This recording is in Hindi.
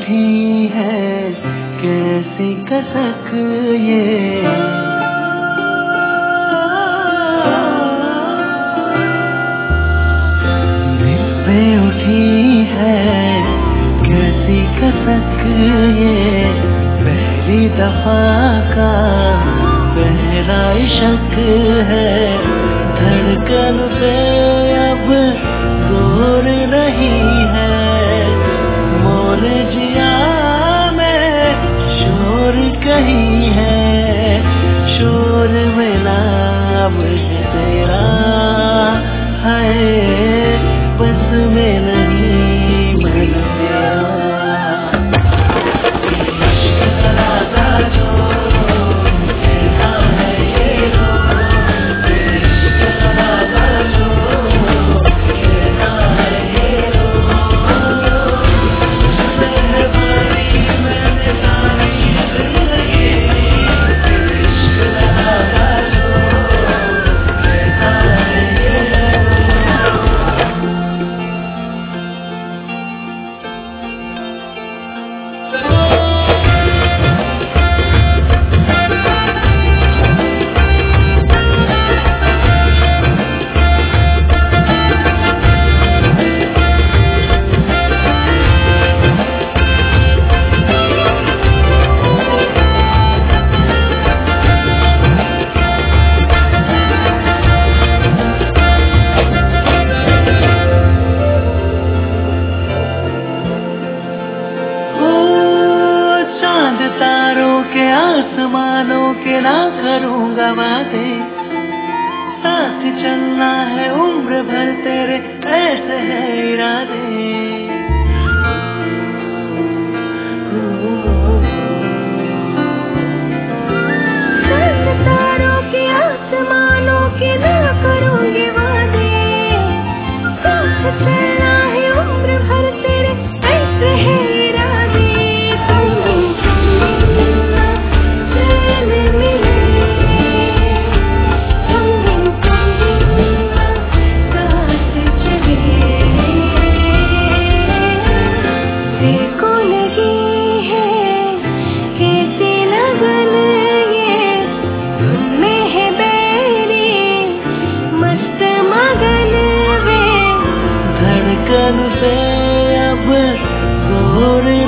उठी है कैसी कसक ये, दिल पे उठी है कैसी कसक ये, पहली दफा का पहला इश्क है, धड़कन पे अब जोर नहीं है, मोर जिया में शोर कहीं है, शोर में नाम है तेरा है, बस में नहीं मन तेरा। तारों के आसमानों के ना करूंगा वादे, साथ चलना है उम्र भर तेरे ऐसे है इरादे। साथ तारों के आसमानों के ना करूंगी वादे, साथ चलना है उम्र भर तेरे ऐसे है इरादे। धड़कन पे अब जोर